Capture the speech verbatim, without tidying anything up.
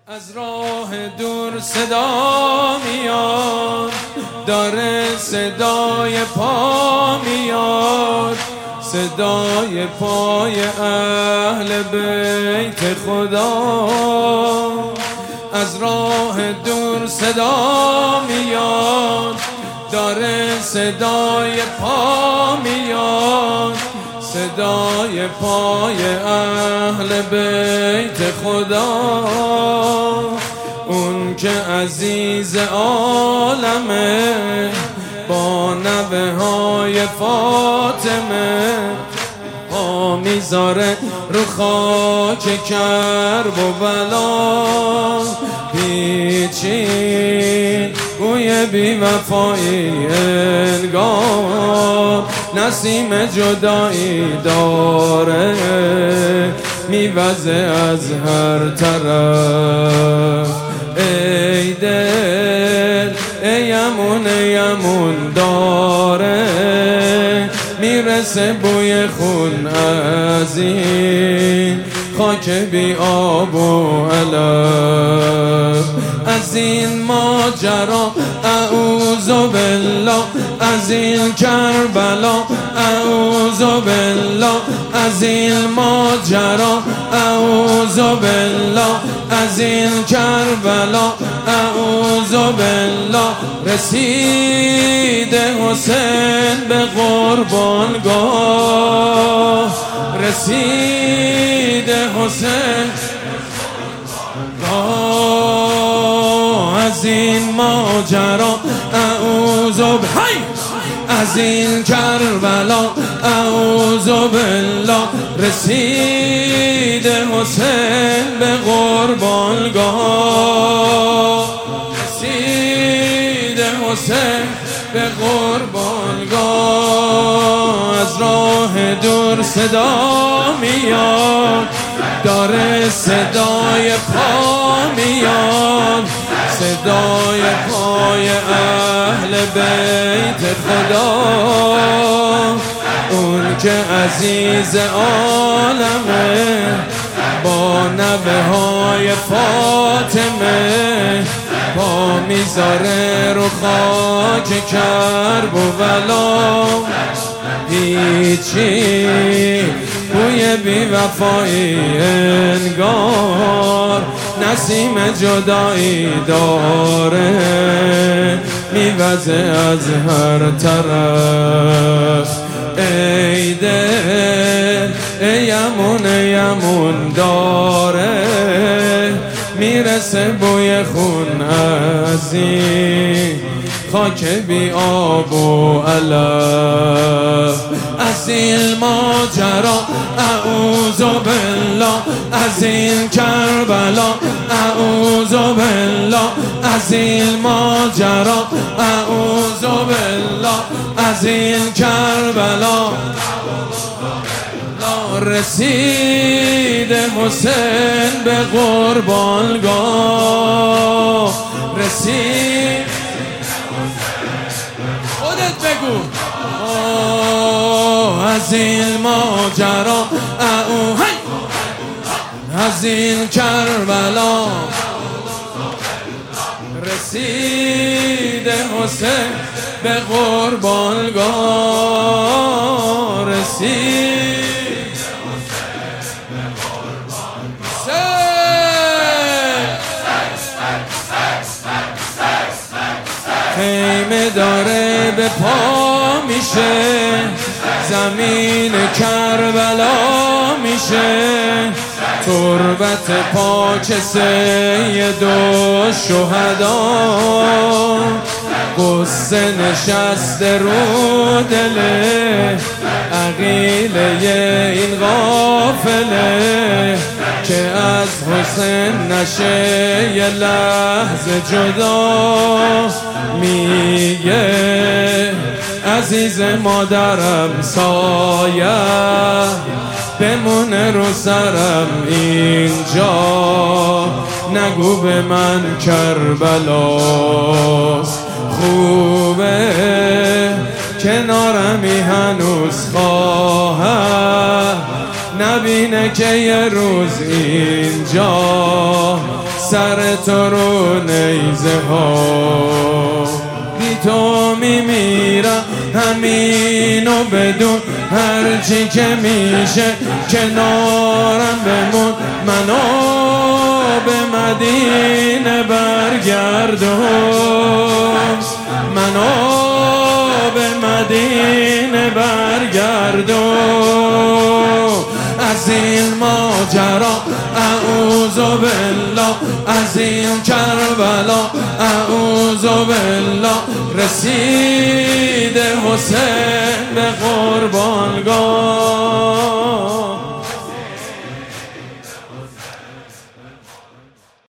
از راه دور صدا میاد، داره صدای پا میاد، صدای پای اهل بیت خدا. از راه دور صدا میاد، داره صدای پا میاد، صدای پای اهل بیت خدا. اون که عزیز عالمه، با نوه های فاطمه، پا میذاره رو خاک کرب و بلا. پیچین گوی بی وفایی انگار نسیم جدایی داره، میوزه از هر طرف. ای دل ای یمون یمون داره، میرسه بوی خون از این خاک بی آب و علف. از این ماجرا اعوذ بالله، از این کربلا اعوذ بالله، از این ماجرا اعوذ بالله، از این کربلا اعوذ بالله. رسید حسین به قربانگاه، رسید حسین از این ماجرا اعوذ بالله، از این کربلا اعوذ بالله. رسید حسین به قربانگاه، رسید حسین به قربانگاه. از راه دور صدا میاد، داره صدای پا میاد، صدای پای اهل بیت خدا. اون که عزیز عالمه، با نوه های فاطمه، پا میذاره رو خاک کرب و بلا. هیچی بوی بی وفایی انگار نسیم جدایی داره، میوزه از هر طرف. ای دل ای یمون یمون داره، میرسه بوی خون از این خاک بی آب و علف. از این ماجرا اعوذ بالله، از این کربلا اعوذ بالله، از این ماجرا اعوذ بالله، از این کربلا. رسید حسین به قربانگاه، رسید. خودت بگو. از این ماجرا او هی، از این کربلا. رسید حسین به قربانگاه، رسید. خیمه داره به پا میشه، زمین کربلا میشه، تربت پاک سید و شهدا. قصه نشسته رو دله عقیله این غافله، که از حسین نشه یه لحظه جدا. میگه عزیز مادرم سایه بمونه رو سرم اینجا، نگو به من کربلاست. خوبه کنارمی هنوز خواهد، نبینه که یه روز اینجا سر تو رو نیزه ها، بی تو میمیرم همینو بدون، هرچی که میشه کنارم بمون، منو به مدینه برگردون، منو به مدینه برگردون. از این ماجرا اعوذ بالله، از این کربلا اعوذ بالله، رسید حسین به قربانگاه.